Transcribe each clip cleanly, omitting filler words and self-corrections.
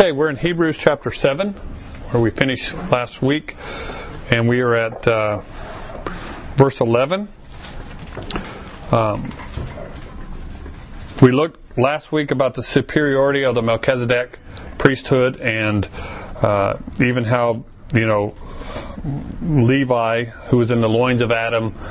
Okay, we're in Hebrews chapter 7, where we finished last week, and we are at verse 11. We looked last week about the superiority of the Melchizedek priesthood, and even how, Levi, who was in the loins of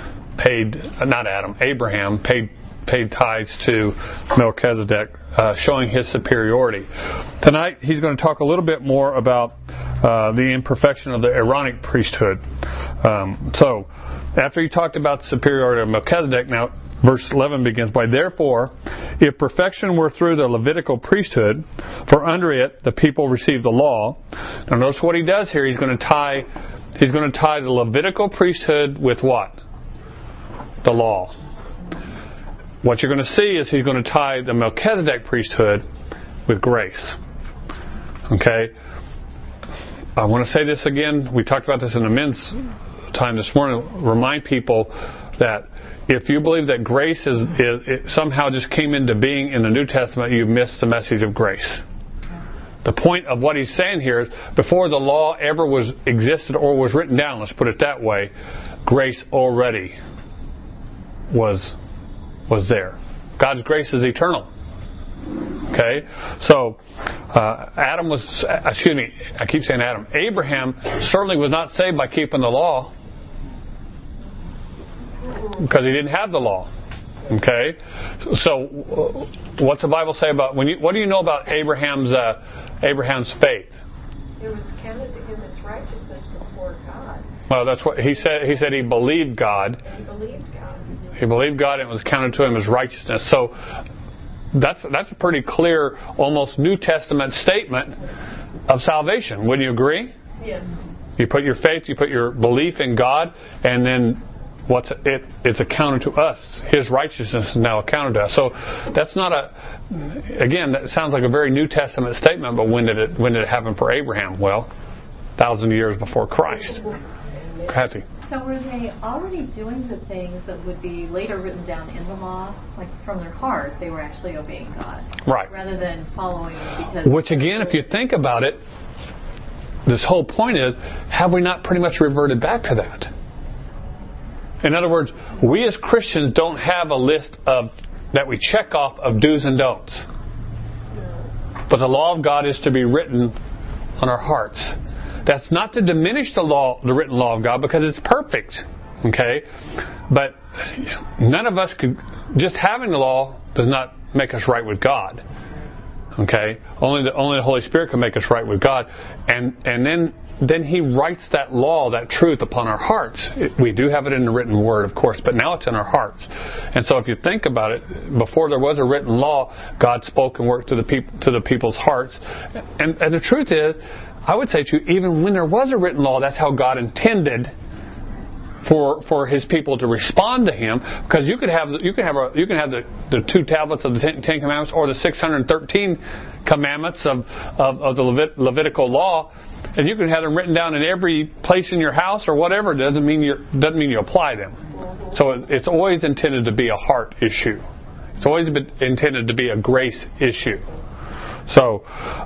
Abraham paid tithes to Melchizedek, showing his superiority. Tonight he's going to talk a little bit more about the imperfection of the Aaronic priesthood. So after he talked about the superiority of Melchizedek, now verse 11 begins by, "Therefore, if perfection were through the Levitical priesthood, for under it the people received the law." Now notice what he does here. He's going to tie the Levitical priesthood with what? The law. What you're going to see is he's going to tie the Melchizedek priesthood with grace. Okay? I want to say this again. We talked about this in the men's time this morning. Remind people that if you believe that grace it somehow just came into being in the New Testament, you've missed the message of grace. The point of what he's saying here is, before the law ever existed or was written down, let's put it that way, grace already was there. God's grace is eternal. Okay? So, Abraham certainly was not saved by keeping the law, because he didn't have the law. Okay? So, what's the Bible say about, what do you know about Abraham's faith? It was counted to him as righteousness before God. Well, that's what he said. He said he believed God. He believed God. He believed God, and it was counted to him as righteousness. So that's a pretty clear, almost New Testament statement of salvation. Wouldn't you agree? Yes. You put your faith, you put your belief in God, and then it's accounted to us. His righteousness is now accounted to us. So that's not that sounds like a very New Testament statement, but when did it happen for Abraham? Well, 1,000 years before Christ. Kathy. So were they already doing the things that would be later written down in the law? Like from their heart, they were actually obeying God. Right. Rather than following because... Which again, if you think about it, this whole point is, have we not pretty much reverted back to that? In other words, we as Christians don't have a list that we check off of do's and don'ts. But the law of God is to be written on our hearts. That's not to diminish the written law of God, because it's perfect. Okay? But none of us could, just having the law does not make us right with God. Okay? Only the Holy Spirit can make us right with God. And then He writes that law, that truth upon our hearts. We do have it in the written word, of course, but now it's in our hearts. And so if you think about it, before there was a written law, God spoke and worked to the people's hearts. And the truth is, I would say to you, even when there was a written law, that's how God intended for His people to respond to Him. Because you can have the 2 tablets of the Ten Commandments, or the 613 commandments of the Levitical law, and you can have them written down in every place in your house or whatever. It doesn't mean you apply them. So it's always intended to be a heart issue. It's always been intended to be a grace issue. So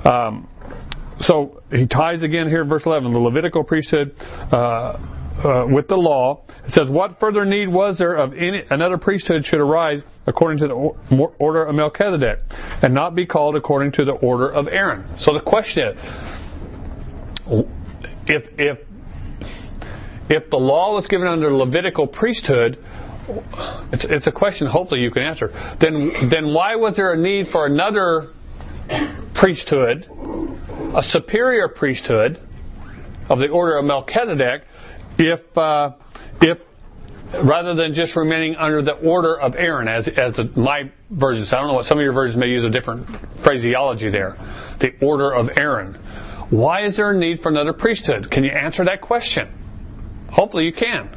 he ties again here in verse 11, the Levitical priesthood with the law. It says, "What further need was there of another priesthood should arise according to the order of Melchizedek, and not be called according to the order of Aaron?" So the question is, if the law was given under the Levitical priesthood, it's a question hopefully you can answer. Then why was there a need for another priesthood, a superior priesthood of the order of Melchizedek, if rather than just remaining under the order of Aaron, as my versions? I don't know what some of your versions may use a different phraseology there. The order of Aaron. Why is there a need for another priesthood? Can you answer that question? Hopefully you can.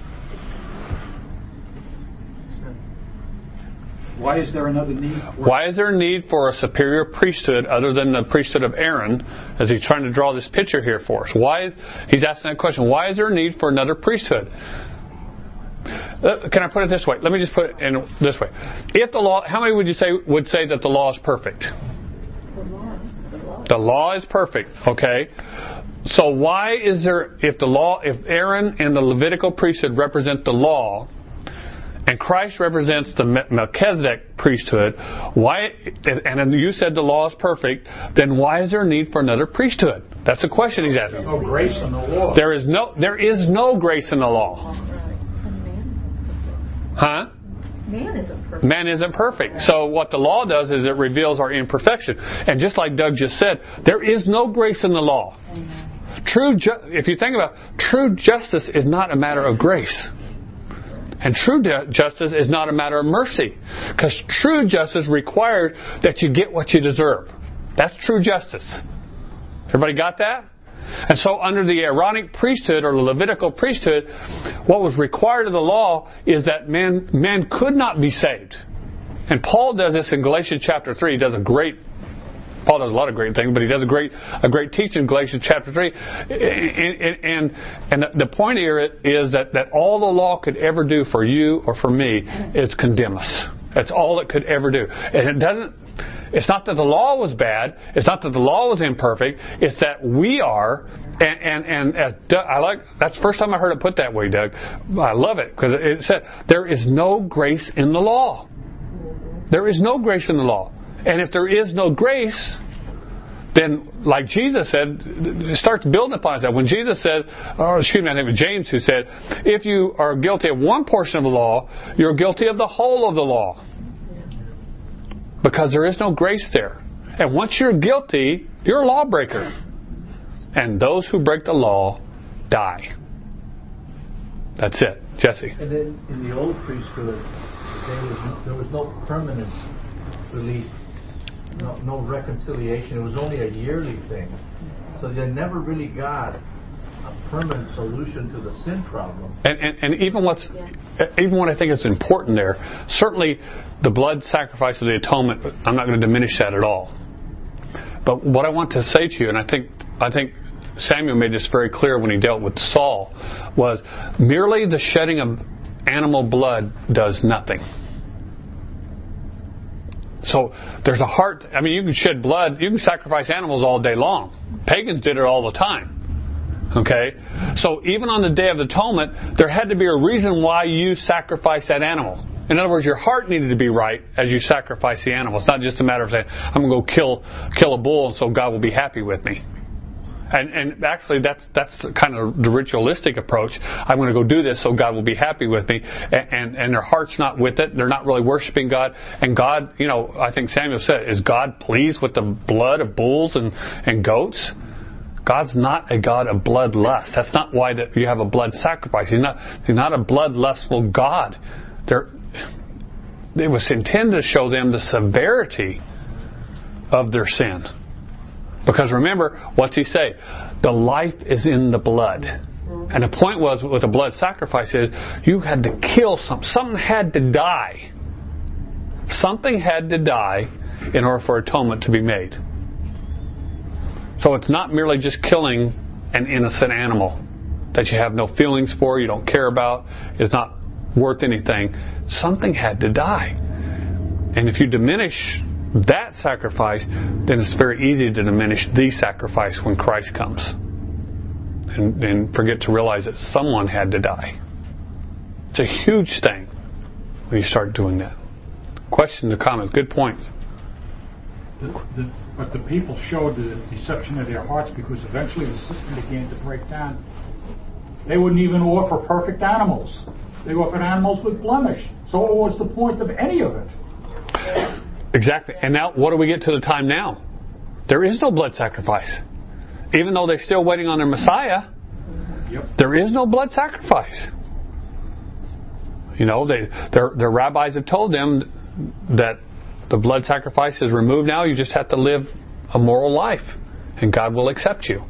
Why is there another need? Why is there a need for a superior priesthood other than the priesthood of Aaron, as he's trying to draw this picture here for us? He's asking that question. Why is there a need for another priesthood? Can I put it this way? Let me just put it in this way. If the law, how many would you say would say that the law is perfect? The law The law is perfect, okay? So why is there, if Aaron and the Levitical priesthood represent the law, and Christ represents the Melchizedek priesthood, and you said the law is perfect, then why is there a need for another priesthood? That's the question he's asking. No grace in the law. There is no grace in the law. Huh? Man isn't perfect. Man isn't perfect. So what the law does is it reveals our imperfection. And just like Doug just said, there is no grace in the law. If you think about it, true justice is not a matter of grace. And true justice is not a matter of mercy. Because true justice requires that you get what you deserve. That's true justice. Everybody got that? And so under the Aaronic priesthood or the Levitical priesthood, what was required of the law is that man could not be saved. And Paul does this in Galatians chapter 3. Paul does a lot of great things, but he does a great teaching in Galatians chapter 3. And the point here is that all the law could ever do for you or for me is condemn us. That's all it could ever do. And it's not that the law was bad. It's not that the law was imperfect. It's that we are, and as Doug, that's the first time I heard it put that way, Doug. I love it because it said there is no grace in the law. There is no grace in the law. And if there is no grace, then like Jesus said, it starts building upon itself. When Jesus said, I think it was James who said, if you are guilty of one portion of the law, you're guilty of the whole of the law. Because there is no grace there. And once you're guilty, you're a lawbreaker. And those who break the law die. That's it. Jesse. And then in the old priesthood, there was no permanent relief, no reconciliation. It was only a yearly thing. So they never really got a permanent solution to the sin problem. And even what I think is important there, certainly the blood sacrifice of the atonement, I'm not going to diminish that at all. But what I want to say to you, and I think Samuel made this very clear when he dealt with Saul, was merely the shedding of animal blood does nothing. So there's a heart. I mean, you can shed blood, you can sacrifice animals all day long. Pagans did it all the time. Okay? So even on the Day of Atonement, there had to be a reason why you sacrificed that animal. In other words, your heart needed to be right as you sacrifice the animal. It's not just a matter of saying, I'm going to go kill a bull and so God will be happy with me. And actually, that's kind of the ritualistic approach. I'm going to go do this so God will be happy with me. And their heart's not with it. They're not really worshiping God. And God, I think Samuel said, is God pleased with the blood of bulls and goats? God's not a God of bloodlust. That's not why that you have a blood sacrifice. He's not a bloodlustful God. It was intended to show them the severity of their sin. Because remember, what's he say? The life is in the blood. And the point was, with the blood sacrifice is, you had to kill something. Something had to die. Something had to die in order for atonement to be made. So it's not merely just killing an innocent animal that you have no feelings for, you don't care about, is not worth anything. Something had to die. And if you diminish that sacrifice, then it's very easy to diminish the sacrifice when Christ comes. And forget to realize that someone had to die. It's a huge thing when you start doing that. Questions or comments? Good points. But the people showed the deception of their hearts because eventually the system began to break down. They wouldn't even offer perfect animals. They offered animals with blemish. So what was the point of any of it? Exactly. And now, what do we get to the time now? There is no blood sacrifice. Even though they're still waiting on their Messiah, there is no blood sacrifice. Their rabbis have told them that the blood sacrifice is removed now. You just have to live a moral life, and God will accept you.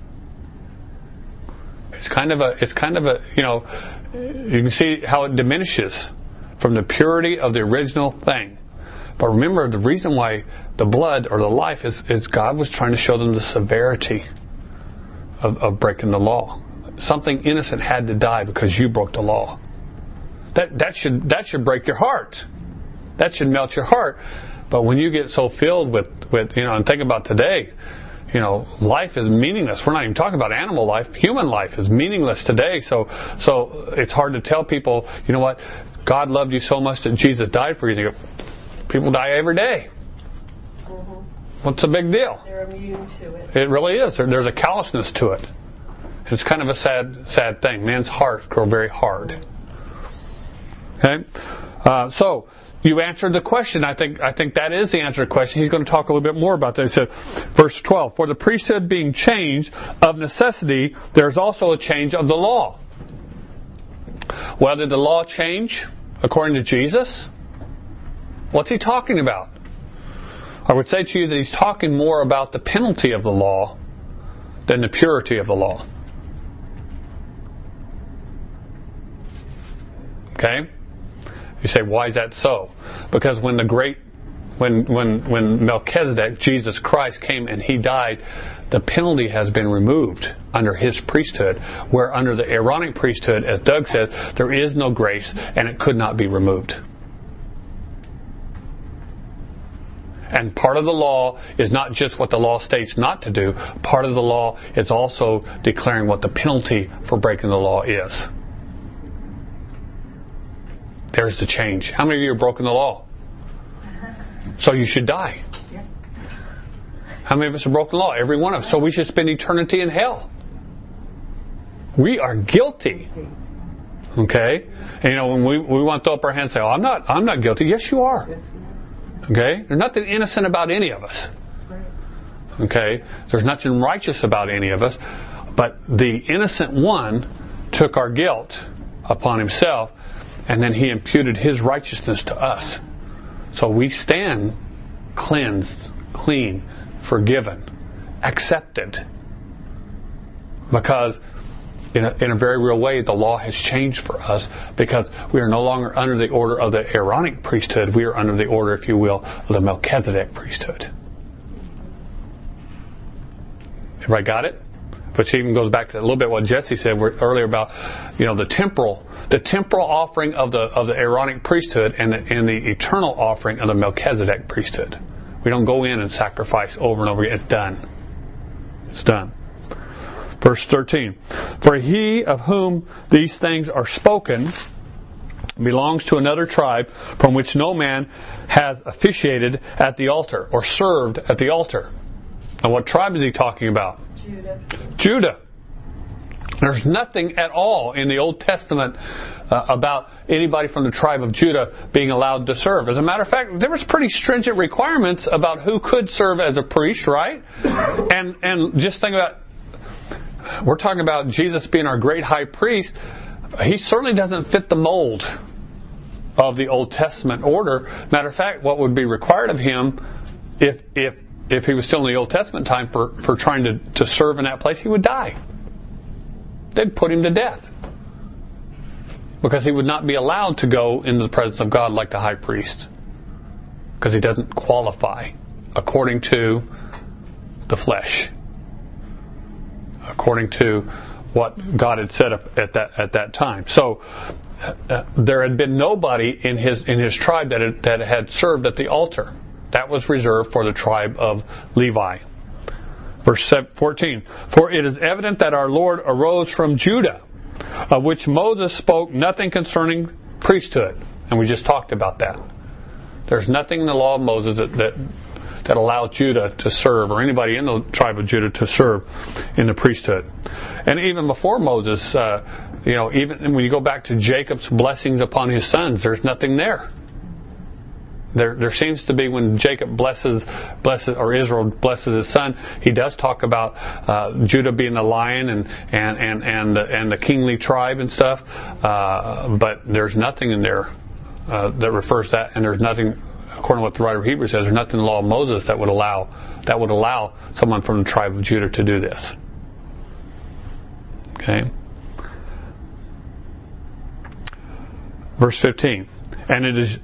It's kind of a, you can see how it diminishes from the purity of the original thing. But remember, the reason why the blood or the life is God was trying to show them the severity of breaking the law. Something innocent had to die because you broke the law. That should break your heart. That should melt your heart. But when you get so filled with and think about today, life is meaningless. We're not even talking about animal life. Human life is meaningless today. So it's hard to tell people, you know what, God loved you so much that Jesus died for you. You go, people die every day. What's the big deal? They're immune to it. It really is. There's a callousness to it. It's kind of a sad thing. Man's hearts grow very hard. Okay? So you answered the question. I think that is the answer to the question. He's going to talk a little bit more about that. He said, verse 12, for the priesthood being changed of necessity, there's also a change of the law. Well, did the law change according to Jesus? What's he talking about? I would say to you that he's talking more about the penalty of the law than the purity of the law. Okay? You say, why is that so? Because when Melchizedek, Jesus Christ, came and he died, the penalty has been removed under his priesthood, where under the Aaronic priesthood, as Doug said, there is no grace and it could not be removed. And part of the law is not just what the law states not to do. Part of the law is also declaring what the penalty for breaking the law is. There's the change. How many of you have broken the law? So you should die. How many of us have broken the law? Every one of us. So we should spend eternity in hell. We are guilty. Okay? And when we want to throw up our hands and say, I'm not guilty. Yes, you are. Okay? There's nothing innocent about any of us. Okay? There's nothing righteous about any of us. But the innocent one took our guilt upon himself, and then he imputed his righteousness to us. So we stand cleansed, clean, forgiven, accepted. Because in a very real way, the law has changed for us, because we are no longer under the order of the Aaronic priesthood. We are under the order, if you will, of the Melchizedek priesthood. Everybody got it? Which even goes back to a little bit what Jesse said earlier about, the temporal offering of the Aaronic priesthood and the eternal offering of the Melchizedek priesthood. We don't go in and sacrifice over and over again. It's done. It's done. Verse 13. For he of whom these things are spoken belongs to another tribe from which no man has officiated at the altar or served at the altar. And what tribe is he talking about? Judah. There's nothing at all in the Old Testament about anybody from the tribe of Judah being allowed to serve. As a matter of fact, there was pretty stringent requirements about who could serve as a priest, right? And just think about, we're talking about Jesus being our great high priest. He certainly doesn't fit the mold of the Old Testament order. Matter of fact, what would be required of him if he was still in the Old Testament time for trying to serve in that place, he would die. They'd put him to death. Because he would not be allowed to go into the presence of God like the high priest. Because he doesn't qualify according to the flesh. According to what God had set up at that time. So there had been nobody in his tribe that had served at the altar. That was reserved for the tribe of Levi. Verse 14. For it is evident that our Lord arose from Judah, of which Moses spoke nothing concerning priesthood. And we just talked about that. There's nothing in the law of Moses that allowed Judah to serve, or anybody in the tribe of Judah to serve in the priesthood. And even before Moses, even when you go back to Jacob's blessings upon his sons, there's nothing there. There seems to be, when Jacob blesses, or Israel blesses his son, he does talk about Judah being the lion and the kingly tribe and stuff. But there's nothing in there that refers to that, and there's nothing, according to what the writer of Hebrews says, there's nothing in the law of Moses that would allow someone from the tribe of Judah to do this. Okay. Verse 15. And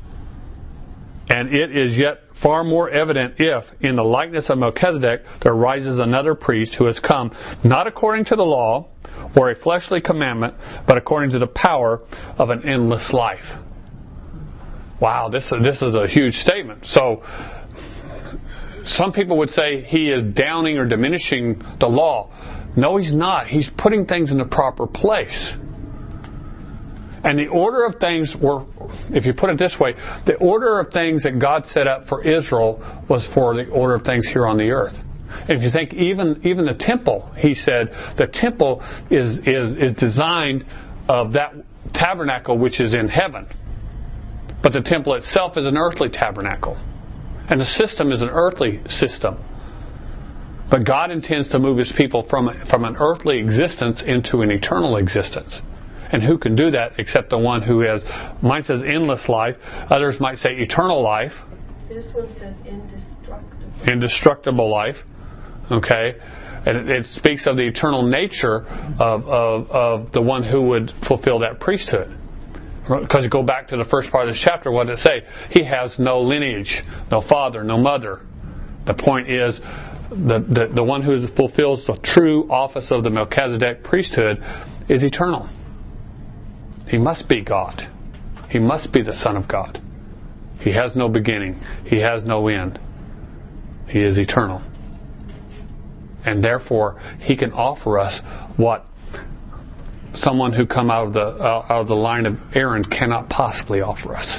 it is yet far more evident if, in the likeness of Melchizedek, there rises another priest who has come, not according to the law or a fleshly commandment, but according to the power of an endless life. Wow, this is a huge statement. So some people would say he is downing or diminishing the law. No, he's not. He's putting things in the proper place. And the order of things were, if you put it this way, the order of things that God set up for Israel was for the order of things here on the earth. And if you think even the temple, he said, the temple is designed of that tabernacle which is in heaven. But the temple itself is an earthly tabernacle. And the system is an earthly system. But God intends to move His people from an earthly existence into an eternal existence. And who can do that except the one who has, mine says endless life, others might say eternal life. This one says indestructible. Indestructible life. Okay? And it speaks of the eternal nature of the one who would fulfill that priesthood. Because you go back to the first part of this chapter, what did it say? He has no lineage, no father, no mother. The point is, the one who fulfills the true office of the Melchizedek priesthood is eternal. He must be God. He must be the Son of God. He has no beginning. He has no end. He is eternal. And therefore, He can offer us what someone who come out of the line of Aaron cannot possibly offer us.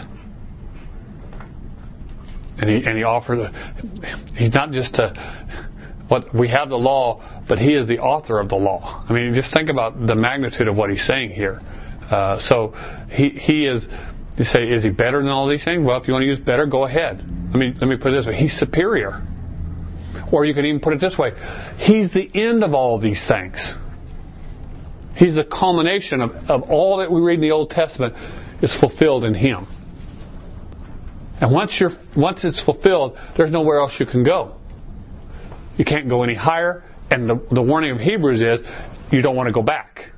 And he offers. He's not just we have the law, but He is the author of the law. I mean, just think about the magnitude of what He's saying here. So he is. You say, is He better than all these things? Well, if you want to use better, go ahead. Let me put it this way: He's superior. Or you can even put it this way: He's the end of all these things. He's the culmination of all that we read in the Old Testament is fulfilled in Him. And once it's fulfilled, there's nowhere else you can go. You can't go any higher. And the warning of Hebrews is you don't want to go back.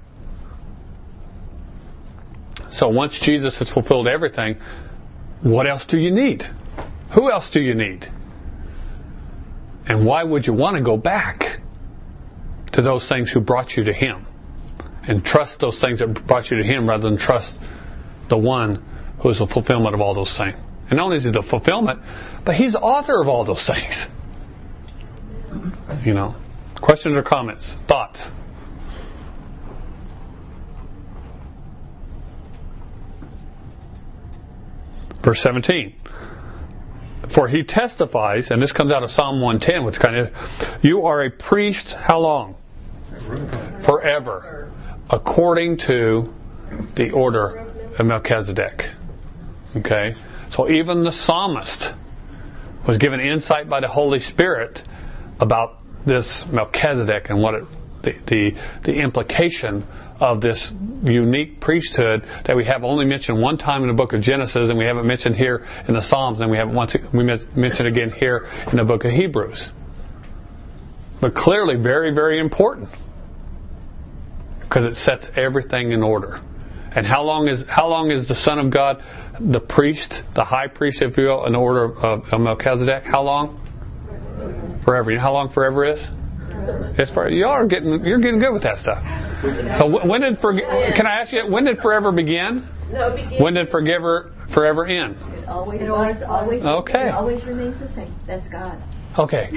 So once Jesus has fulfilled everything, what else do you need? Who else do you need? And why would you want to go back to those things who brought you to Him? And trust those things that brought you to Him rather than trust the one who is the fulfillment of all those things. And not only is He the fulfillment, but He's the author of all those things. You know. Questions or comments? Thoughts? Verse 17. For He testifies, and this comes out of Psalm 110, which kind of, you are a priest, how long? Forever. According to the order of Melchizedek. Okay? So even the psalmist was given insight by the Holy Spirit about this Melchizedek and what the implication of this unique priesthood that we have only mentioned one time in the book of Genesis, and we haven't mentioned here in the Psalms, and we mentioned again here in the book of Hebrews. But clearly very, very important, because it sets everything in order. And how long is the Son of God the priest, the high priest, if you will, in the order of Melchizedek? How long? Forever. You know how long forever is? It's forever. You're getting good with that stuff. So can I ask you, when did forever begin? No, it began. When did forever end? It always Okay. It always remains the same. That's God. Okay.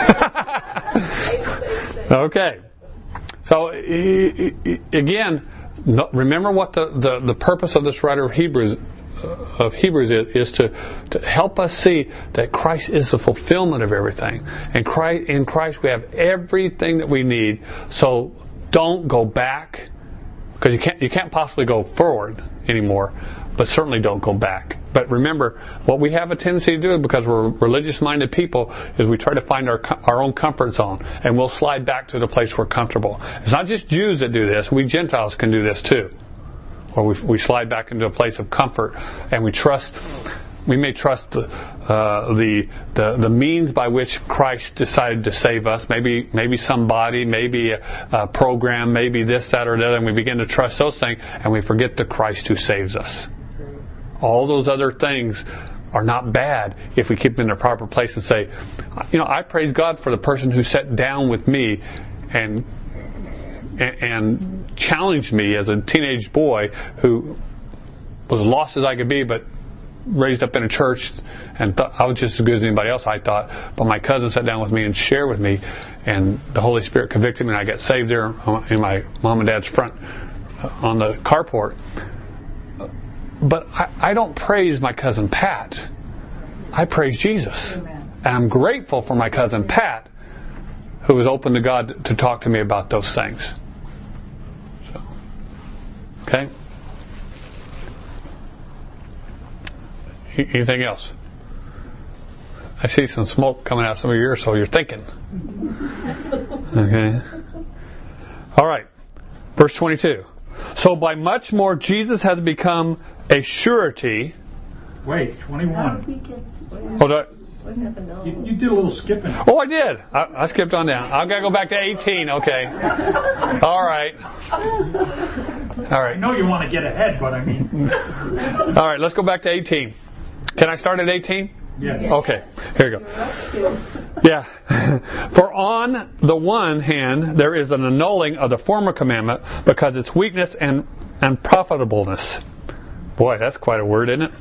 Okay. So again, remember what the purpose of this writer of Hebrews is to help us see that Christ is the fulfillment of everything. And in Christ we have everything that we need. So don't go back, because you can't possibly go forward anymore, but certainly don't go back. But remember, what we have a tendency to do, because we're religious-minded people, is we try to find our own comfort zone, and we'll slide back to the place we're comfortable. It's not just Jews that do this. We Gentiles can do this too. Or we slide back into a place of comfort, and we may trust the means by which Christ decided to save us. Maybe somebody, maybe a program, maybe this, that, or the other, and we begin to trust those things, and we forget the Christ who saves us. All those other things are not bad if we keep them in their proper place and say, I praise God for the person who sat down with me and challenged me as a teenage boy who was lost as I could be, but raised up in a church, and I was just as good as anybody else, I thought. But my cousin sat down with me and shared with me, and the Holy Spirit convicted me, and I got saved there in my mom and dad's front on the carport. But I don't praise my cousin Pat. I praise Jesus. Amen. And I'm grateful for my cousin Pat, who was open to God to talk to me about those things. So, okay? Anything else? I see some smoke coming out some of your ears, so you're thinking. Okay. All right. Verse 22. So by much more Jesus has become a surety. Wait, 21. What happened to You did a little skipping. Oh, I did. I skipped on down. I've got to go back to 18. Okay. All right. All right. I know you want to get ahead, but I mean... All right, let's go back to 18. Can I start at 18? Yes. Okay, here we go. Yeah. For on the one hand, there is an annulling of the former commandment because its weakness and unprofitableness. Boy, that's quite a word, isn't it?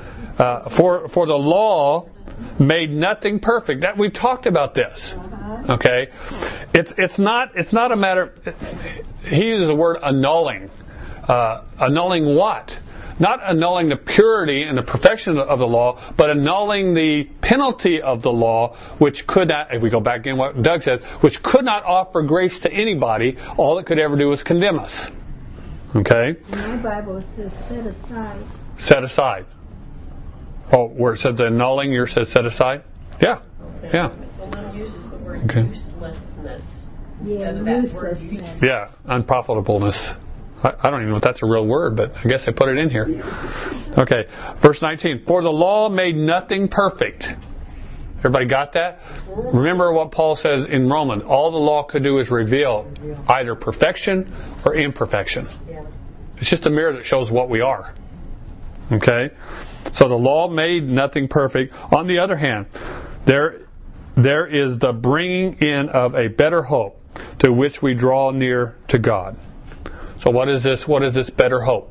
For the law made nothing perfect. That we've talked about this. Okay, it's not a matter. He uses the word annulling. Annulling what? Not annulling the purity and the perfection of the law, but annulling the penalty of the law, which could not, if we go back in what Doug said, which could not offer grace to anybody. All it could ever do was condemn us. Okay? In my Bible it says set aside. Set aside. Oh, where it says annulling, yours says set aside? Yeah. Yeah. Someone uses the word Okay. uselessness Yeah, instead of that word uselessness. Yeah. Unprofitableness. I don't even know if that's a real word, but I guess I put it in here. Okay. Verse 19. For the law made nothing perfect. Everybody got that? Remember what Paul says in Romans. All the law could do is reveal either perfection or imperfection. It's just a mirror that shows what we are. Okay? So the law made nothing perfect. On the other hand, there is the bringing in of a better hope through which we draw near to God. So what is this? What is this better hope?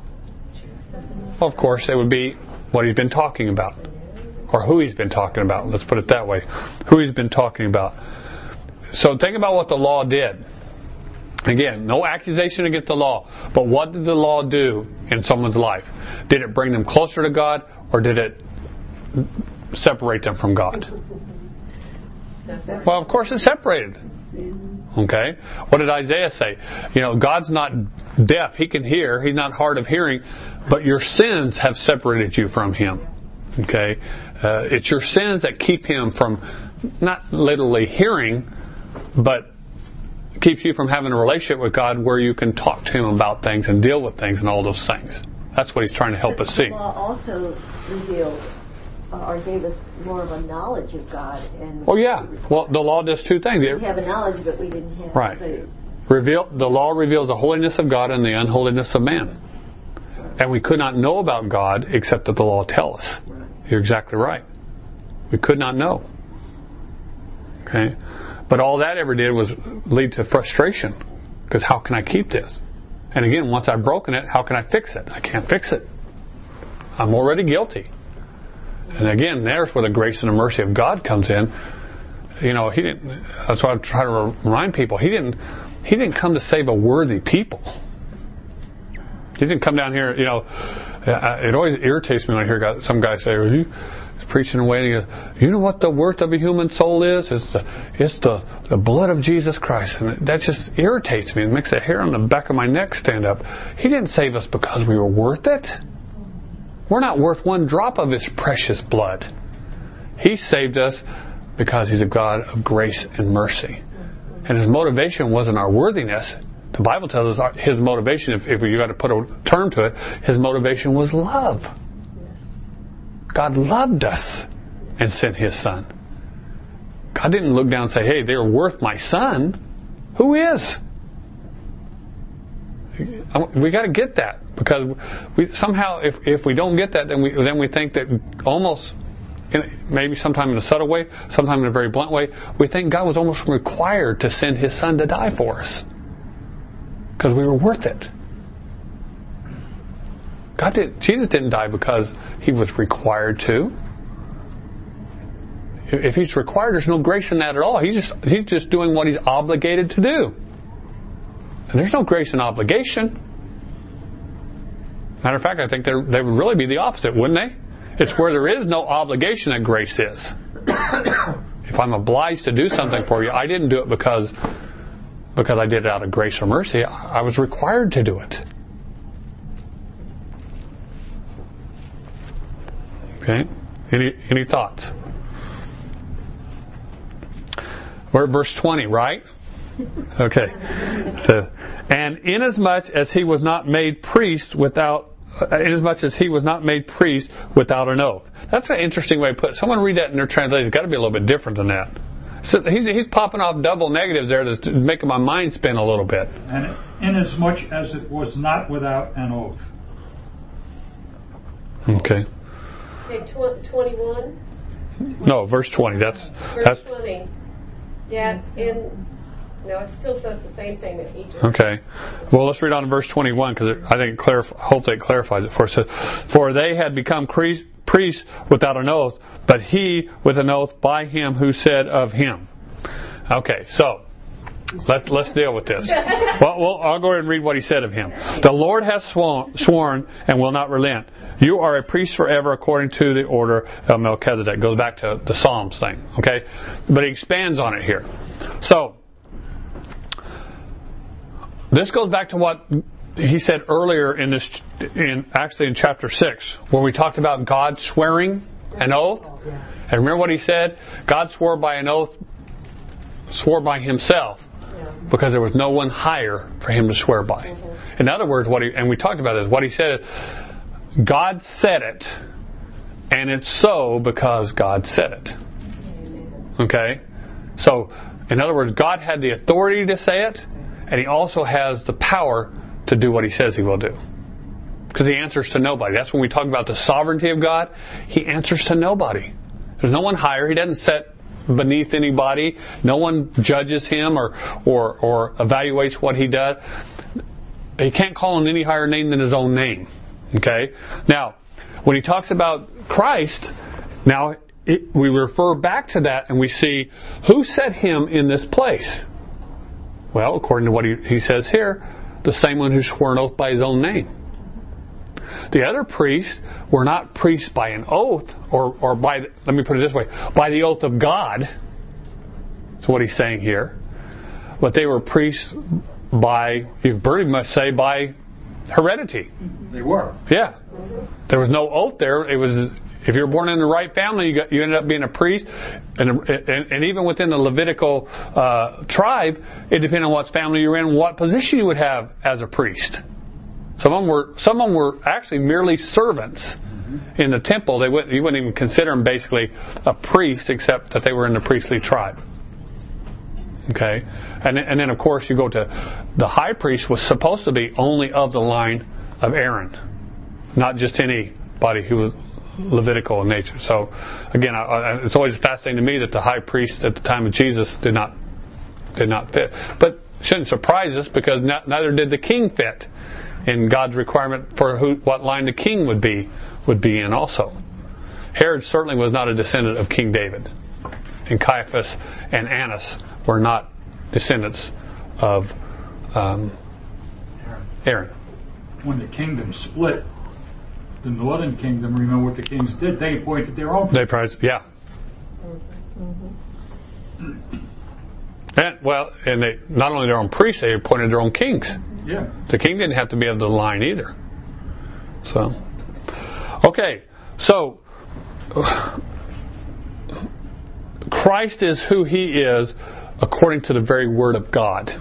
Well, of course, it would be what he's been talking about. Or who he's been talking about. Let's put it that way. Who he's been talking about. So think about what the law did. Again, no accusation against the law. But what did the law do in someone's life? Did it bring them closer to God, or did it separate them from God? Well, of course it separated. Okay? What did Isaiah say? You know, God's not deaf. He can hear. He's not hard of hearing. But your sins have separated you from Him. Okay? It's your sins that keep Him from not literally hearing, but keeps you from having a relationship with God where you can talk to Him about things and deal with things and all those things. That's what He's trying to help us see. The law also revealed or gave us more of a knowledge of God. And Oh yeah. Well, the law does two things. we have a knowledge that we didn't have. Right. faith. The law reveals the holiness of God and the unholiness of man. And we could not know about God except that the law tells us. You're exactly right. We could not know. Okay? But all that ever did was lead to frustration. Because how can I keep this? And again, once I've broken it, how can I fix it? I can't fix it. I'm already guilty. And again, there's where the grace and the mercy of God comes in. You know, He didn't. That's why I try to remind people. He didn't come to save a worthy people. He didn't come down here. You know, it always irritates me when I hear some guy say, well, he's preaching away. And he goes, you know what the worth of a human soul is? It's the blood of Jesus Christ. And that just irritates me. It makes the hair on the back of my neck stand up. He didn't save us because we were worth it. We're not worth one drop of His precious blood. He saved us because He's a God of grace and mercy. And His motivation wasn't our worthiness. The Bible tells us His motivation, if you got to put a term to it, His motivation was love. God loved us and sent His Son. God didn't look down and say, hey, they're worth my Son. Who is? We got to get that, because somehow if we don't get that, then we think that almost, maybe sometime in a subtle way, sometime in a very blunt way, we think God was almost required to send His Son to die for us because we were worth it. Jesus didn't die because he was required to. If he's required, there's no grace in that at all. He's just doing what he's obligated to do. And there's no grace in obligation. Matter of fact, I think they would really be the opposite, wouldn't they? It's where there is no obligation that grace is. If I'm obliged to do something for you, I didn't do it because I did it out of grace or mercy. I was required to do it. Okay? Any thoughts? We're at verse 20, right? Okay. So, and inasmuch as he was not made priest without an oath. That's an interesting way to put it. Someone read that in their translation. It's got to be a little bit different than that. So he's popping off double negatives there that's making my mind spin a little bit. And inasmuch as it was not without an oath. Okay. Okay, 21. No, verse 20. Verse 20. Yeah, no, it still says the same thing that he just said. Okay. Well, let's read on to verse 21 because I think hopefully it clarifies it for us. For they had become priests without an oath, but he with an oath by him who said of him. Okay, so let's deal with this. Well, I'll go ahead and read what he said of him. The Lord has sworn and will not relent. You are a priest forever according to the order of Melchizedek. Goes back to the Psalms thing. Okay, but he expands on it here. So this goes back to what he said earlier in chapter 6, where we talked about God swearing an oath. And remember what he said? God swore by an oath, swore by himself, because there was no one higher for him to swear by. In other words, and we talked about this, what he said is, God said it, and it's so because God said it. Okay? So, in other words, God had the authority to say it, and he also has the power to do what he says he will do. Because he answers to nobody. That's when we talk about the sovereignty of God. He answers to nobody. There's no one higher. He doesn't sit beneath anybody. No one judges him or evaluates what he does. He can't call him any higher name than his own name. Okay? Now, when he talks about Christ, now we refer back to that and we see who set him in this place. Well, according to what he says here, the same one who swore an oath by his own name. The other priests were not priests by an oath, or by, let me put it this way, by the oath of God. That's what he's saying here. But they were priests by, you pretty much say, by heredity. They were. Yeah. There was no oath there. It was, if you were born in the right family, you ended up being a priest. And even within the Levitical tribe, it depended on what family you were in, what position you would have as a priest. Some of them were actually merely servants in the temple. You wouldn't even consider them basically a priest, except that they were in the priestly tribe. Okay, and then of course you go to the high priest was supposed to be only of the line of Aaron, not just anybody who was Levitical in nature. So again, it's always fascinating to me that the high priest at the time of Jesus did not fit. But it shouldn't surprise us because neither did the king fit in God's requirement for what line the king would be in also. Herod certainly was not a descendant of King David, and Caiaphas and Annas were not descendants of Aaron. When the kingdom split, the northern kingdom, remember what the kings did? They appointed their own. Yeah. And they not only their own priests, they appointed their own kings. Yeah. The king didn't have to be of the line either. So, okay, so Christ is who he is according to the very Word of God.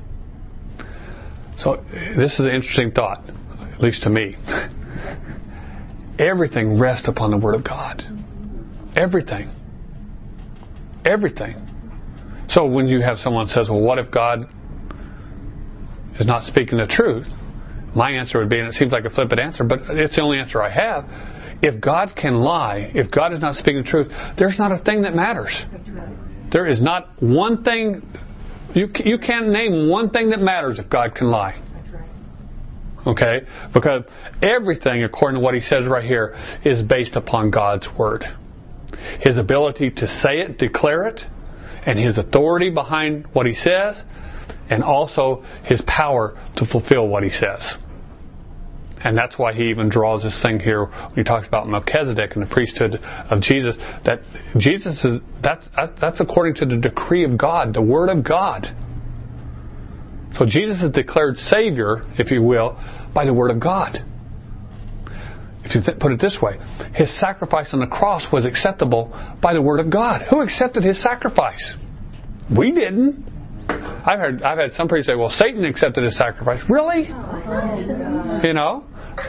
So this is an interesting thought, at least to me. Everything rests upon the Word of God. Everything. Everything. So when you have someone says, well, what if God is not speaking the truth? My answer would be, and it seems like a flippant answer, but it's the only answer I have. If God can lie, if God is not speaking the truth, there's not a thing that matters. There is not one thing. You can't name one thing that matters if God can lie. Okay? Because everything, according to what he says right here, is based upon God's Word. His ability to say it, declare it, and His authority behind what He says, and also His power to fulfill what He says. And that's why he even draws this thing here when he talks about Melchizedek and the priesthood of Jesus. That Jesus is that's according to the decree of God, the Word of God. So Jesus is declared Savior, if you will, by the Word of God. If you put it this way, His sacrifice on the cross was acceptable by the Word of God. Who accepted His sacrifice? We didn't. I've had some preachers say, well, Satan accepted His sacrifice. Really? You know?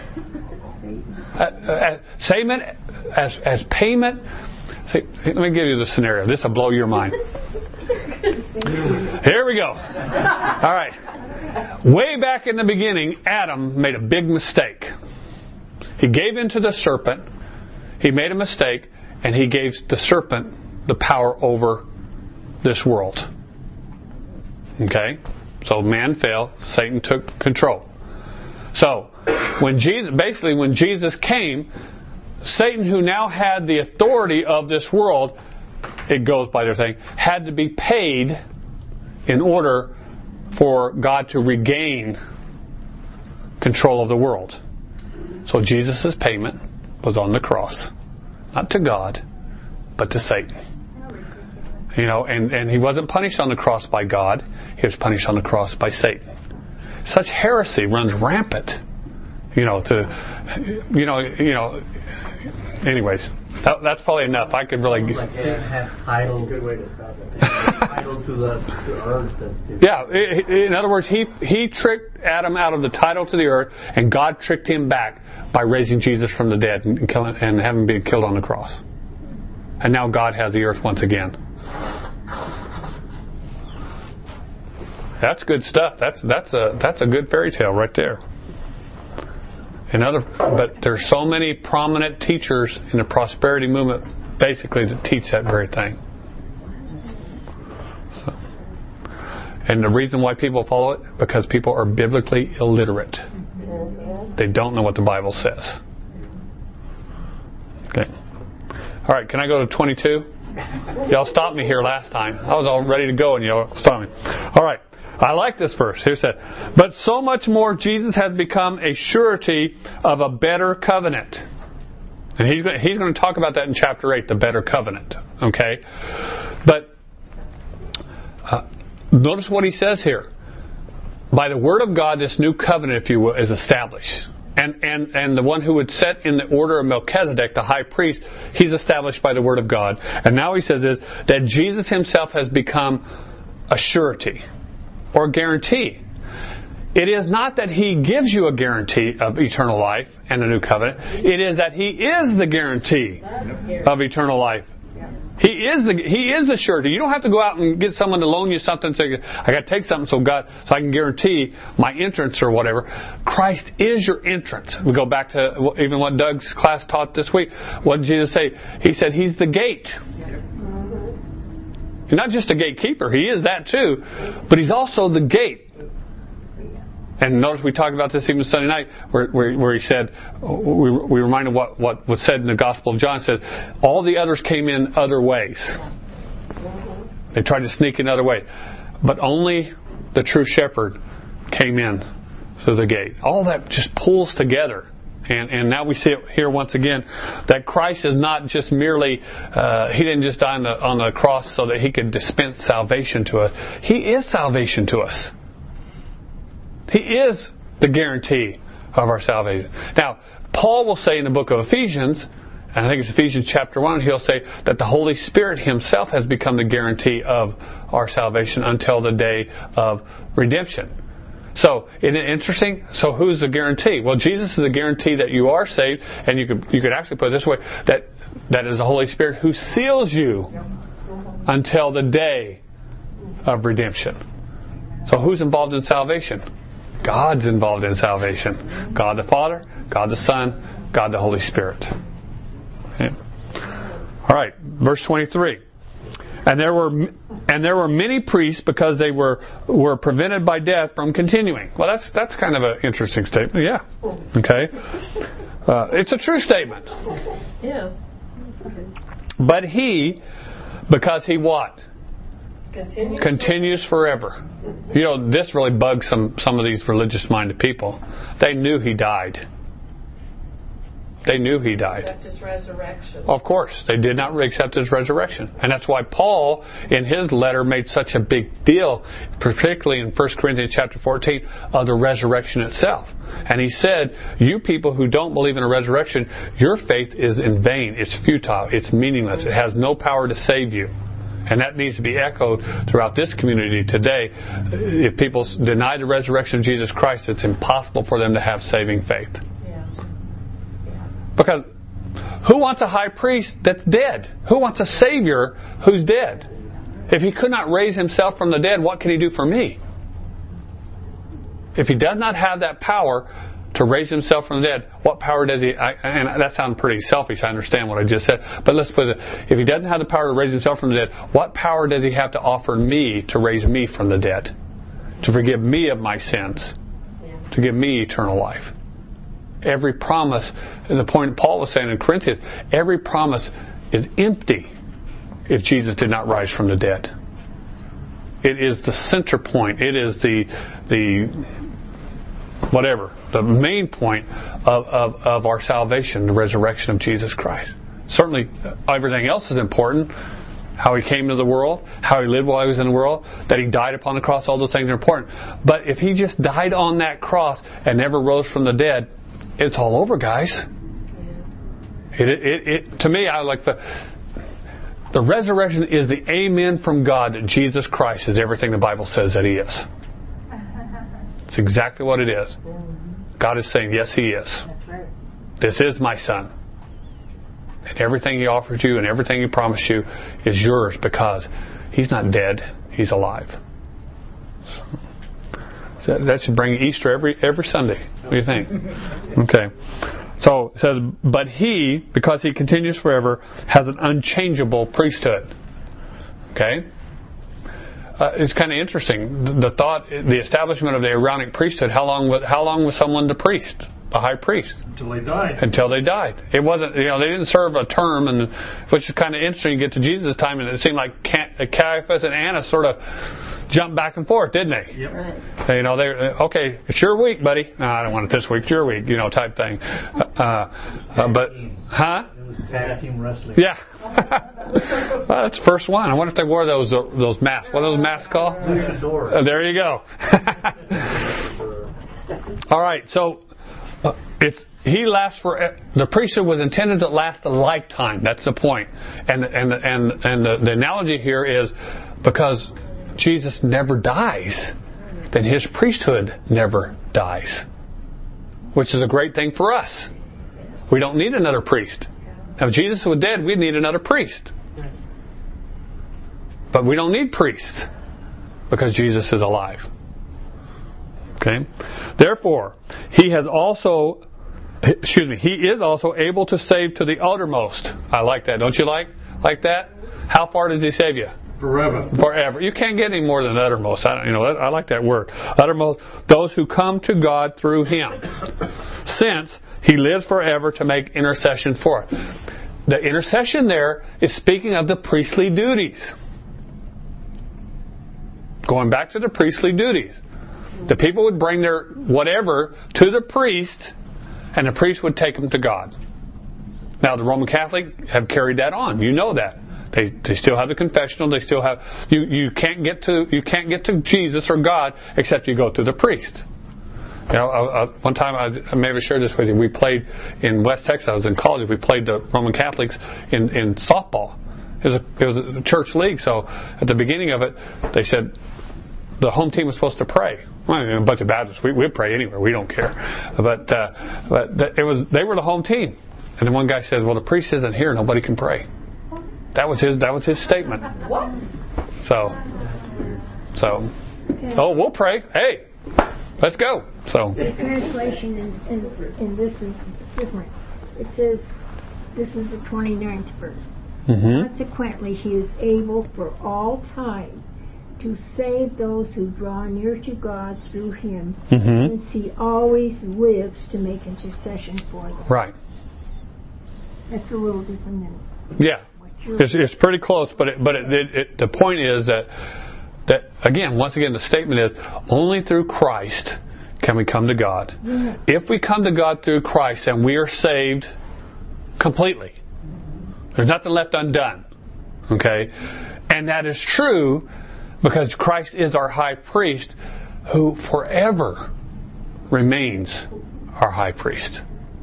As payment. See, let me give you the scenario. This will blow your mind. Here we go. All right. Way back in the beginning, Adam made a big mistake. He gave in to the serpent. He made a mistake, and he gave the serpent the power over this world. Okay? So man fell. Satan took control. So, when Jesus came, Satan, who now had the authority of this world, it goes by their thing, had to be paid in order for God to regain control of the world. So Jesus' payment was on the cross. Not to God, but to Satan. You know, and He wasn't punished on the cross by God. He was punished on the cross by Satan. Such heresy runs rampant. Anyways, that's probably enough. I could really. Like Satan had title. That's a good way to stop it. Title to earth. Yeah. In other words, he tricked Adam out of the title to the earth, and God tricked him back by raising Jesus from the dead and having him be killed on the cross. And now God has the earth once again. That's good stuff. That's a good fairy tale right there. But there's so many prominent teachers in the prosperity movement, basically, that teach that very thing. So, and the reason why people follow it, because people are biblically illiterate. They don't know what the Bible says. Okay. All right. Can I go to 22? Y'all stopped me here last time. I was all ready to go, and y'all stopped me. All right. I like this verse. Here it said, but so much more Jesus has become a surety of a better covenant. And he's going to talk about that in chapter 8, the better covenant. Okay? But notice what he says here. By the word of God, this new covenant, if you will, is established. And the one who would set in the order of Melchizedek, the high priest, he's established by the word of God. And now he says this, that Jesus himself has become a surety. Or guarantee. It is not that He gives you a guarantee of eternal life and the new covenant. It is that He is the guarantee of eternal life. He is the surety. You don't have to go out and get someone to loan you something and say, I got to take something so I can guarantee my entrance or whatever. Christ is your entrance. We go back to even what Doug's class taught this week. What did Jesus say? He said He's the gate. He's not just a gatekeeper. He is that too. But He's also the gate. And notice we talked about this even Sunday night where he said, we reminded what was said in the Gospel of John. It said, all the others came in other ways. They tried to sneak in other ways. But only the true shepherd came in through the gate. All that just pulls together. And now we see it here once again, that Christ is not just merely, He didn't just die on the cross so that He could dispense salvation to us. He is salvation to us. He is the guarantee of our salvation. Now, Paul will say in the book of Ephesians, and I think it's Ephesians chapter 1, he'll say that the Holy Spirit Himself has become the guarantee of our salvation until the day of redemption. So, isn't it interesting? So, who's the guarantee? Well, Jesus is the guarantee that you are saved, and you could actually put it this way, that is the Holy Spirit who seals you until the day of redemption. So, who's involved in salvation? God's involved in salvation. God the Father, God the Son, God the Holy Spirit. Okay. All right, verse 23. And there were many priests because they were prevented by death from continuing. Well, that's kind of an interesting statement. Yeah. Okay. It's a true statement. Yeah. But he, because he what? Continues forever. You know, this really bugs some of these religious-minded people. They knew he died. They knew he died. Accept his resurrection. Of course, they did not accept his resurrection. And that's why Paul, in his letter, made such a big deal, particularly in 1 Corinthians chapter 14, of the resurrection itself. And he said, you people who don't believe in a resurrection, your faith is in vain. It's futile. It's meaningless. It has no power to save you. And that needs to be echoed throughout this community today. If people deny the resurrection of Jesus Christ, it's impossible for them to have saving faith. Because who wants a high priest that's dead? Who wants a Savior who's dead? If he could not raise himself from the dead, what can he do for me? If he does not have that power to raise himself from the dead, what power does he... and that sounds pretty selfish, I understand what I just said. But let's put it, if he doesn't have the power to raise himself from the dead, what power does he have to offer me to raise me from the dead? To forgive me of my sins? To give me eternal life? Every promise, and the point Paul was saying in Corinthians, every promise is empty if Jesus did not rise from the dead. It is the center point. It is the main point of our salvation, the resurrection of Jesus Christ. Certainly, everything else is important. How he came into the world, how he lived while he was in the world, that he died upon the cross, all those things are important. But if he just died on that cross and never rose from the dead, it's all over, guys. To me, I like the resurrection is the amen from God that Jesus Christ is everything the Bible says that he is. It's exactly what it is. God is saying, yes, he is. This is my son. And everything he offers you and everything he promised you is yours because he's not dead, he's alive. So that should bring Easter every Sunday. What do you think? Okay. So it says, but he, because he continues forever, has an unchangeable priesthood. Okay? It's kind of interesting. The thought, the establishment of the Aaronic priesthood, how long was someone the priest? The high priest? Until they died. Until they died. It wasn't, they didn't serve a term, and which is kind of interesting. You get to Jesus' time, and it seemed like Caiaphas and Annas sort of jumped back and forth, didn't they? Yep. Right. They okay, it's your week, buddy. No, I don't want it this week. It's your week, type thing. But, huh? It was tag team wrestling. Yeah. Well, that's the first one. I wonder if they wore those masks. What are those masks called? There you go. All right, so he lasts for the priesthood was intended to last a lifetime. That's the point. And the analogy here is because Jesus never dies, then his priesthood never dies, which is a great thing for us. We don't need another priest. Now, if Jesus was dead, we'd need another priest. But we don't need priests because Jesus is alive. Okay? Therefore, he is also able to save to the uttermost. I like that. Don't you like that? How far does he save you? Forever. You can't get any more than uttermost. I like that word. Uttermost. Those who come to God through him, since he lives forever to make intercession for us. The intercession there is speaking of the priestly duties. Going back to the priestly duties. The people would bring their whatever to the priest, and the priest would take them to God. Now, the Roman Catholic have carried that on. You know that. They still have the confessional. They still have you can't get to Jesus or God except you go through the priest. One time I may have shared this with you. We played in West Texas. I was in college. We played the Roman Catholics in softball. It was a church league. So at the beginning of it, they said the home team was supposed to pray. Well, a bunch of Baptists, we pray anywhere. We don't care. But they were the home team. And then one guy says, "Well, the priest isn't here. Nobody can pray." That was his statement. What? So, we'll pray. Hey, let's go. So the translation in this is different. It says, this is the 29th verse. Mm-hmm. Consequently, he is able for all time to save those who draw near to God through him, Mm-hmm. since he always lives to make intercession for them. Right. That's a little different than Yeah. what you're... It's pretty close, but the point is that again, once again, the statement is only through Christ can we come to God. Yeah. If we come to God through Christ, then we are saved completely. There's nothing left undone. Okay? And that is true because Christ is our high priest who forever remains our high priest.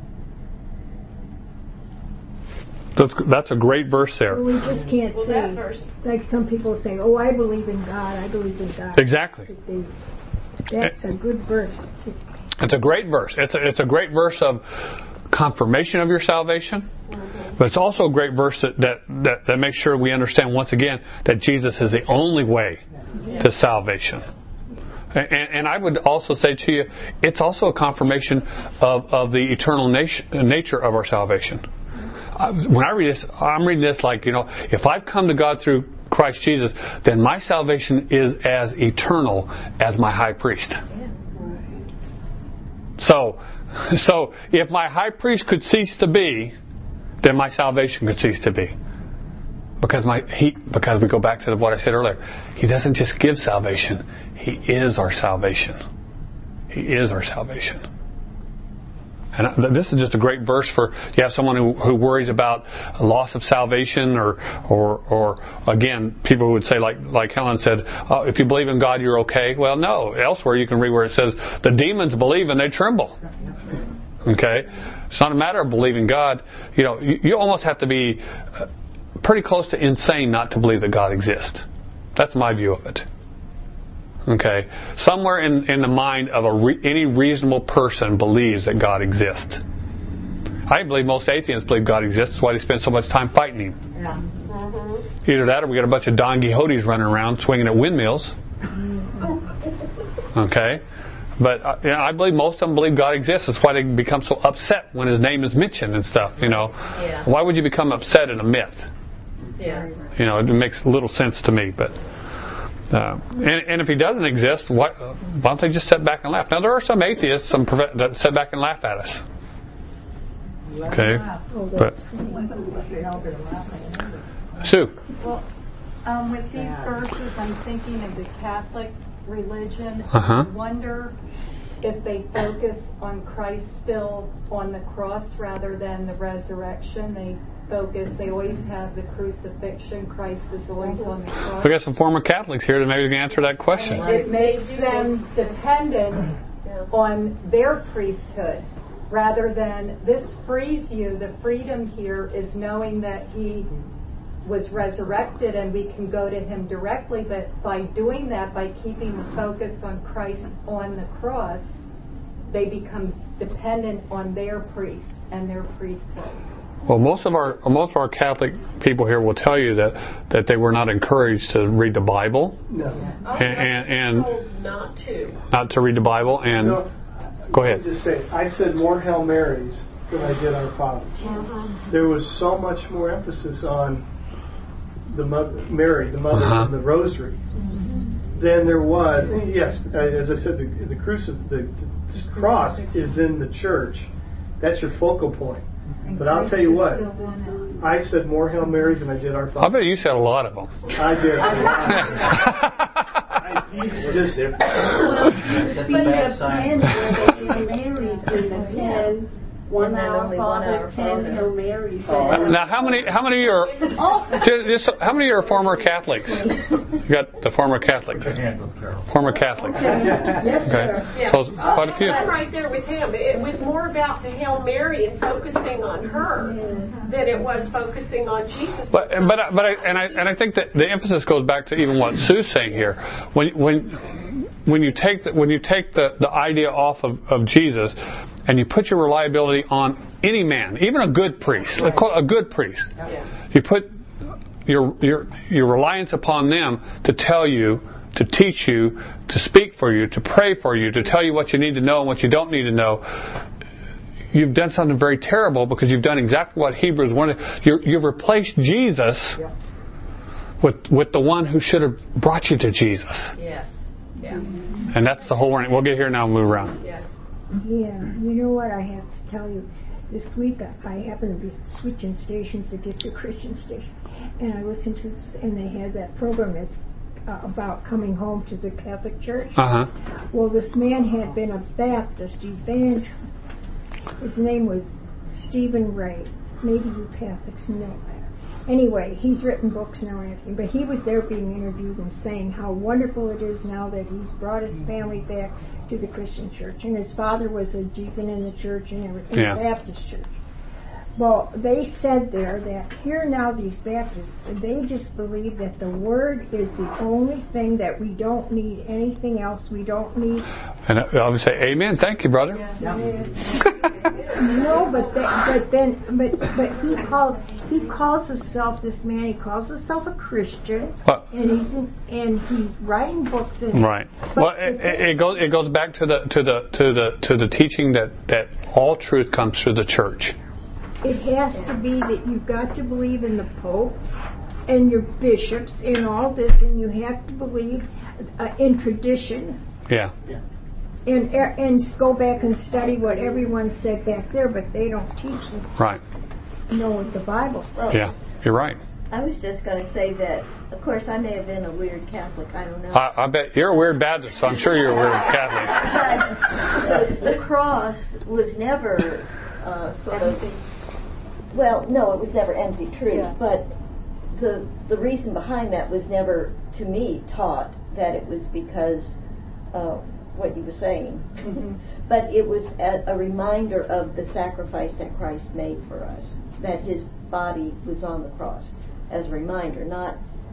That's a great verse there. Well, we just can't Well, say, that verse. like some people say, oh, I believe in God, I believe in God. Exactly. That's a good verse, too. It's a great verse. It's a great verse of confirmation of your salvation, but it's also a great verse that makes sure we understand once again that Jesus is the only way to salvation. And I would also say to you, it's also a confirmation of the eternal nature of our salvation. When I read this, I'm reading this like, if I've come to God through Christ Jesus, then my salvation is as eternal as my high priest. So if my high priest could cease to be, then my salvation could cease to be. Because we go back to what I said earlier. He doesn't just give salvation. He is our salvation. He is our salvation. And this is just a great verse for you have someone who worries about a loss of salvation or again, people who would say like Helen said, if you believe in God, you're okay. Well, no. Elsewhere you can read where it says the demons believe and they tremble. Okay? It's not a matter of believing God. You almost have to be pretty close to insane not to believe that God exists. That's my view of it. Okay, somewhere in the mind of any reasonable person believes that God exists. I believe most atheists believe God exists. That's why they spend so much time fighting Him. Yeah. Mm-hmm. Either that, or we got a bunch of Don Quixotes running around swinging at windmills. Okay, but I believe most of them believe God exists. That's why they become so upset when His name is mentioned and stuff. Yeah. Why would you become upset at a myth? Yeah. It makes little sense to me, but. And if he doesn't exist, why don't they just sit back and laugh? Now, there are some atheists that sit back and laugh at us. Okay? But, Sue? Well, with these verses, I'm thinking of the Catholic religion. Uh-huh. I wonder if they focus on Christ still on the cross rather than the resurrection. They always have the crucifixion. Christ is always on the cross. We got some former Catholics here that maybe can answer that question. It makes them dependent on their priesthood rather than this frees you. The freedom here is knowing that He was resurrected and we can go to Him directly. But by doing that, by keeping the focus on Christ on the cross, they become dependent on their priest and their priesthood. Well, most of our Catholic people here will tell you that they were not encouraged to read the Bible. No. And Told not to. not to read the Bible. And No. go ahead. Just say, I said more Hail Marys than I did Our Father. There was so much more emphasis on the Mary, the mother of the Rosary, than there was. Yes, as I said, the cross is in the church. That's your focal point. But I'll tell you what, I said more Hail Marys than I did Our Father. I bet you said a lot of them. I did. Just That's a bad sign. One hour Father, 10 Hail Marys. Now, how many are former Catholics? You got the former Catholic. Former Catholics. Okay. So quite a few. I'm right there with him. It was more about the Hail Mary and focusing on her than it was focusing on Jesus. I think that the emphasis goes back to even what Sue's saying here. When you take the idea off of Jesus, and you put your reliability on any man, even a good priest, a good priest. You put your reliance upon them to tell you, to teach you, to speak for you, to pray for you, to tell you what you need to know and what you don't need to know. you've done something very terrible, because you've done exactly what Hebrews wanted. You've replaced Jesus with the one who should have brought you to Jesus. Yes. Yeah. And that's the whole warning. We'll get here now and move around. Yes. Yeah, you know what I have to tell you? This week I happened to be switching stations to get to Christian station, and I listened to this, and they had that program that's about coming home to the Catholic Church. Well, this man had been a Baptist evangelist. His name was Stephen Ray. Maybe you Catholics know that. Anyway, he's written books now and everything, but he was there being interviewed and saying how wonderful it is now that he's brought his family back to the Christian church. And his father was a deacon in the church and everything, in the Baptist church. Well, they said there that here now these Baptists, they just believe that the Word is the only thing, that we don't need anything else. We don't need... And I would say, amen. Thank you, brother. No, but he calls himself, this man, he calls himself a Christian, and he's writing books. Right. Well, it goes back to the teaching that all truth comes through the church. It has to be that you've got to believe in the Pope and your bishops and all this, and you have to believe in tradition. Yeah. And go back and study what everyone said back there, but they don't teach them. Right. Know what the Bible says. Well, yeah, you're right. I was just going to say that, of course, I may have been a weird Catholic. I don't know. I bet you're a weird Baptist, so I'm sure you're a weird Catholic. But the cross was never sort of... Well, no, it was never empty truth, but the reason behind that was never, to me, taught that it was because what you were saying. But it was a reminder of the sacrifice that Christ made for us, that his body was on the cross, as a reminder, not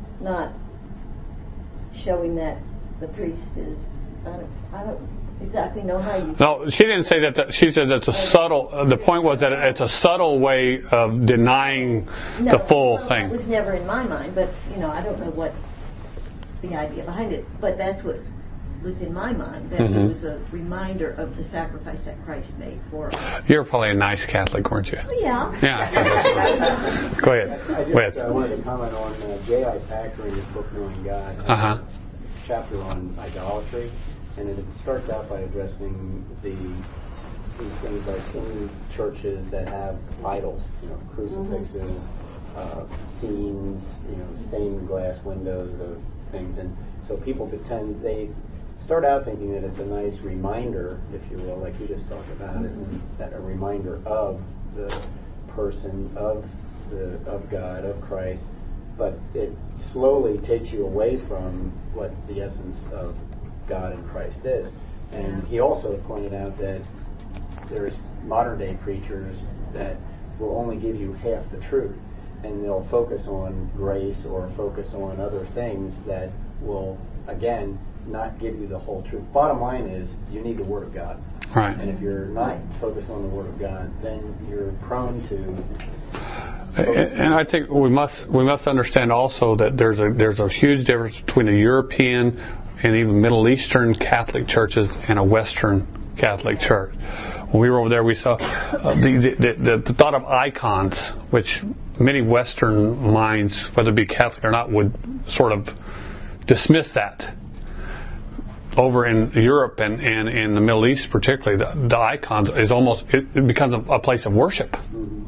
showing that the priest is, I don't exactly know how you... No, she didn't say that. She said that's a subtle... the point was that it's a subtle way of denying the full thing. It was never in my mind, but, I don't know what the idea behind it. But that's what was in my mind, that it was a reminder of the sacrifice that Christ made for us. You're probably a nice Catholic, weren't you? Yeah. Yeah. Go ahead. I wanted to comment on J.I. Packer in his book, Knowing God, a chapter on idolatry. And it starts out by addressing these things like in churches that have idols, crucifixes, scenes, stained glass windows of things. And so people they start out thinking that it's a nice reminder, if you will, like you just talked about it, and that a reminder of the person of God, of Christ. But it slowly takes you away from what the essence of God and Christ is. And he also pointed out that there's modern day preachers that will only give you half the truth, and they'll focus on grace or focus on other things that will, again, not give you the whole truth. Bottom line is, you need the Word of God. Right. And if you're not focused on the Word of God, then you're prone to... And I think we must understand also that there's a huge difference between a European and even Middle Eastern Catholic churches and a Western Catholic church. When we were over there, we saw the thought of icons, which many Western minds, whether it be Catholic or not, would sort of dismiss that. Over in Europe and in the Middle East particularly, the icons is almost, it becomes a place of worship.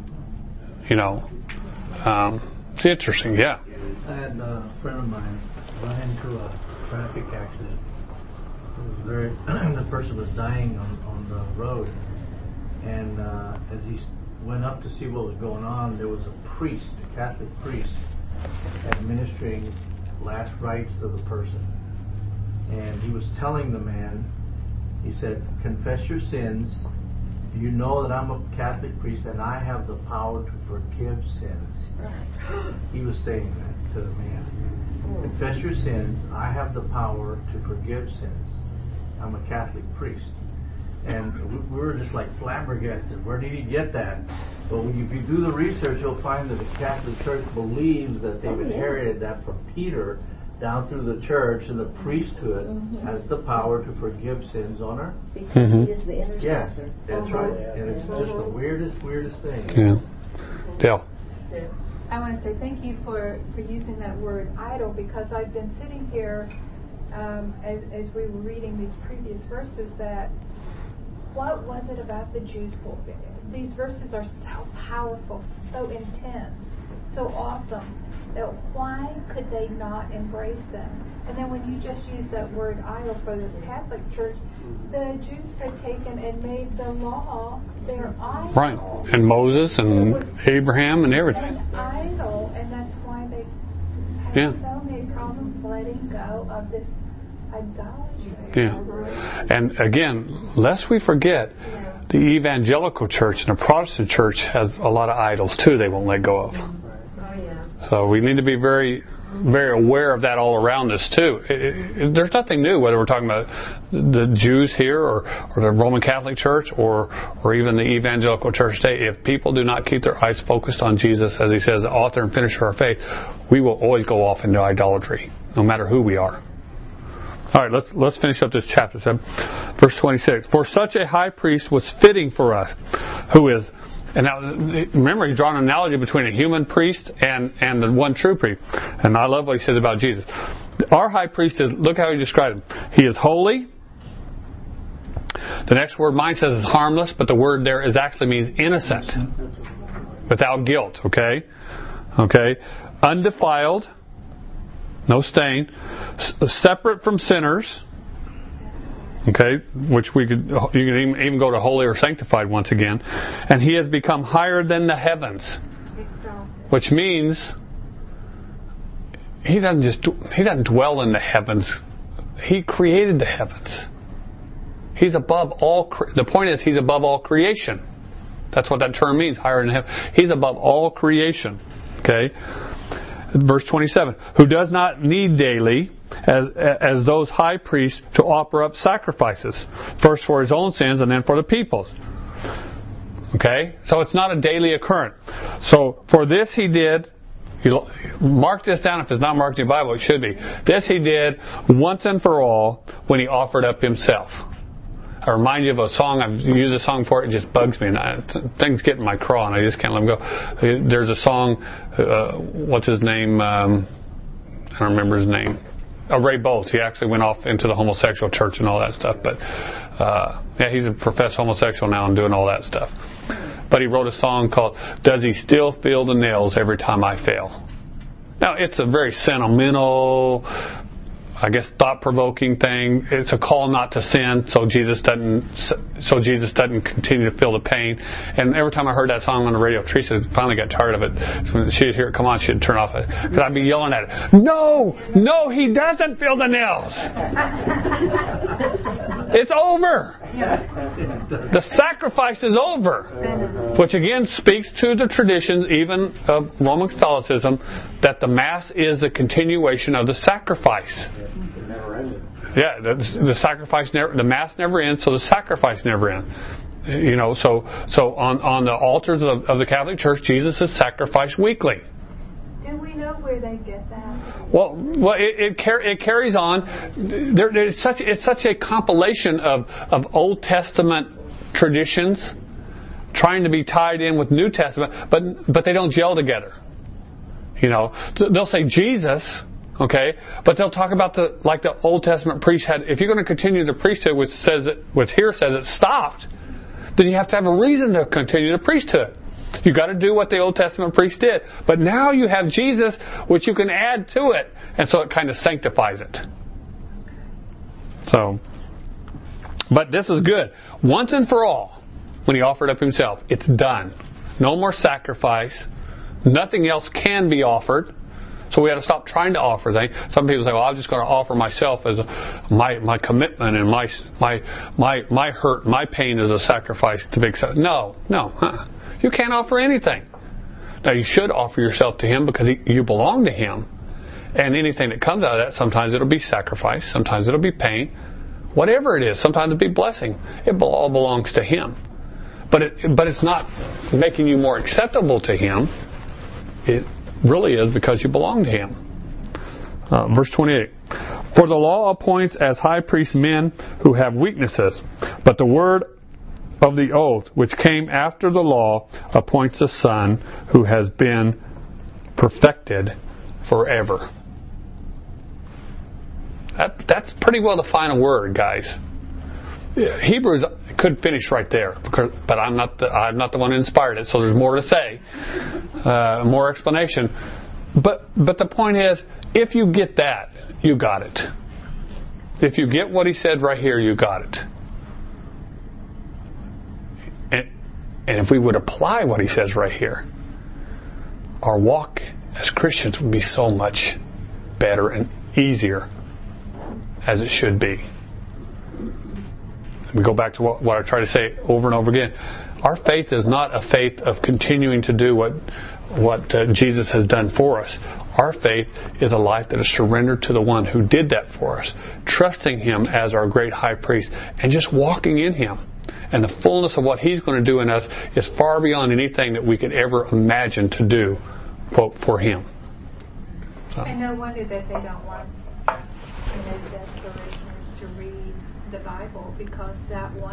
It's interesting, yeah. I had a friend of mine run into a traffic accident. The person was dying on the road, and as he went up to see what was going on, there was a priest, a Catholic priest, administering last rites to the person. And he was telling the man, he said, "Confess your sins. Do you know that I'm a Catholic priest and I have the power to forgive sins?" He was saying that to the man. "Confess your sins. I have the power to forgive sins. I'm a Catholic priest." And we were just like flabbergasted. Where did he get that? But if you do the research, you'll find that the Catholic Church believes that they've inherited that from Peter, down through the church, and the priesthood has the power to forgive sins on earth. Because he is the intercessor. Yeah, that's right. And it's just the weirdest thing. Yeah. Dale. I want to say thank you for using that word idol, because I've been sitting here as we were reading these previous verses that what was it about the Jews? These verses are so powerful, so intense, so awesome, that why could they not embrace them? And then when you just use that word idol for the Catholic Church, the Jews had taken and made the law their idol. Right. And Moses and Abraham and everything. An idol, and that's why they had so many problems letting go of this idolatry. Yeah. And again, lest we forget, the evangelical church and the Protestant church has a lot of idols too they won't let go of. So we need to be very, very aware of that all around us too. There's nothing new whether we're talking about the Jews here or the Roman Catholic Church or even the evangelical church today. If people do not keep their eyes focused on Jesus, as he says, the author and finisher of our faith, we will always go off into idolatry, no matter who we are. All right, let's finish up this chapter. Verse 26. For such a high priest was fitting for us, who is... And now, remember, he's drawing an analogy between a human priest and the one true priest. And I love what he says about Jesus. Our high priest is, look how he described him. He is holy. The next word mine says is harmless, but the word there actually means innocent. Without guilt, okay? Okay. Undefiled. No stain. Separate from sinners. Okay, which you can even go to holy or sanctified once again. And he has become higher than the heavens. Which means he doesn't dwell in the heavens. He created the heavens. He's above all. The point is, he's above all creation. That's what that term means, higher than heaven. He's above all creation. Okay. Verse 27. Who does not need daily, as those high priests, to offer up sacrifices, first for his own sins and then for the people's. Okay? So it's not a daily occurrence. So for this he did, mark this down if it's not marked in your Bible, it should be. This he did once and for all when he offered up himself. I remind you of a song, I've used a song for it, it just bugs me. And things get in my craw and I just can't let them go. There's a song, what's his name? I don't remember his name. Ray Boltz. He actually went off into the homosexual church and all that stuff. But he's a professed homosexual now and doing all that stuff. But he wrote a song called "Does He Still Feel the Nails Every Time I Fail?" Now it's a very sentimental, I guess, thought-provoking thing. It's a call not to sin, so Jesus doesn't continue to feel the pain. And every time I heard that song on the radio, Teresa finally got tired of it. When she'd hear it come on, she'd turn off it because I'd be yelling at it. No, he doesn't feel the nails. It's over. The sacrifice is over, which again speaks to the traditions, even of Roman Catholicism, that the Mass is a continuation of the sacrifice. Yeah, the sacrifice the Mass never ends, so the sacrifice never ends. You know, so on the altars of the Catholic Church, Jesus is sacrificed weekly. Do we know where they get that? Well, it carries on. It's such a compilation of Old Testament traditions trying to be tied in with New Testament, but they don't gel together. You know, they'll say Jesus. Okay, but they'll talk about the Old Testament priest had. If you're going to continue the priesthood, which here says it stopped, then you have to have a reason to continue the priesthood. You've got to do what the Old Testament priest did. But now you have Jesus, which you can add to it, and so it kind of sanctifies it. So, but this is good. Once and for all, when he offered up himself, it's done. No more sacrifice. Nothing else can be offered. So we have to stop trying to offer things. Some people say, "Well, I'm just going to offer myself as my commitment and my hurt, my pain as a sacrifice to be accepted." No. You can't offer anything. Now you should offer yourself to Him because you belong to Him, and anything that comes out of that, sometimes it'll be sacrifice, sometimes it'll be pain, whatever it is. Sometimes it'll be blessing. It all belongs to Him, but it's not making you more acceptable to Him. It really is because you belong to Him. Verse 28. For the law appoints as high priests men who have weaknesses, but the word of the oath, which came after the law, appoints a Son who has been perfected forever. That's pretty well the final word, guys. Hebrews could finish right there, but I'm not the one who inspired it, so there's more to say, more explanation. But the point is, if you get that, you got it. If you get what he said right here, you got it. And if we would apply what he says right here, our walk as Christians would be so much better and easier as it should be. We go back to what I try to say over and over again. Our faith is not a faith of continuing to do what Jesus has done for us. Our faith is a life that is surrendered to the one who did that for us, trusting Him as our great high priest, and just walking in Him. And the fullness of what He's going to do in us is far beyond anything that we could ever imagine to do, quote, for Him. So. And no wonder that they don't want teenage aspirations to read the Bible, because that one